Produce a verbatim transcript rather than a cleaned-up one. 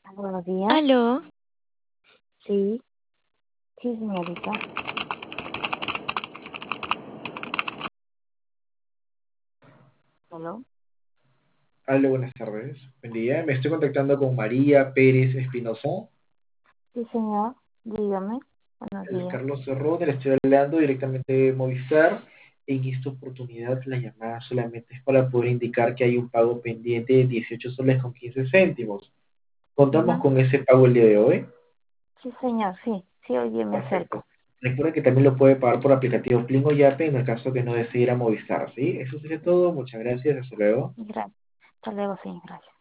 Buenos días. Aló, Sí, sí, señorita. ¿Aló? Hola, buenas tardes. Buen día. Me estoy contactando con María Pérez Espinosa. Sí, señor. Dígame. Buenos El días. Carlos Cerrón, le estoy hablando directamente de Movistar. En esta oportunidad, la llamada solamente es para poder indicar que hay un pago pendiente de dieciocho soles con quince céntimos. Contamos Ujú. con ese pago el día de hoy. Sí, señor. Sí, sí, hoy día me Perfecto. acerco. Recuerda que también lo puede pagar por aplicativo Plingo Yape en el caso que no desee ir a Movistar, ¿sí? Eso sería todo. Muchas gracias. Hasta luego. Gracias. Hasta luego, señor. Gracias.